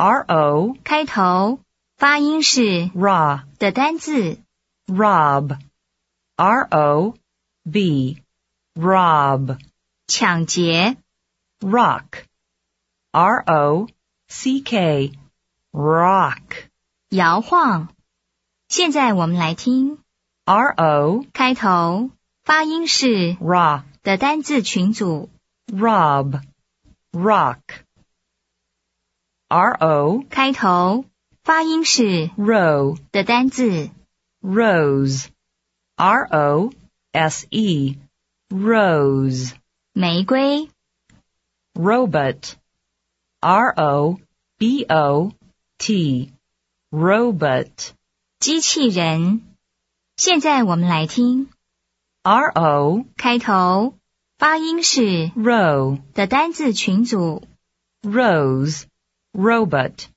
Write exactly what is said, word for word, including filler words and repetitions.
R O 开头发音是 ra 的单字 rob R O B rob 抢劫 rock R O C K rock 摇晃。现在我们来听 R O 开头发音是 ra 的单字群组 rob rock R O 开头发音是 row 的单字 rose R O S E rose 玫瑰 robot R O B O T robot 机器人。现在我们来听 R O 开头发音是 row 的单字群组 rose robot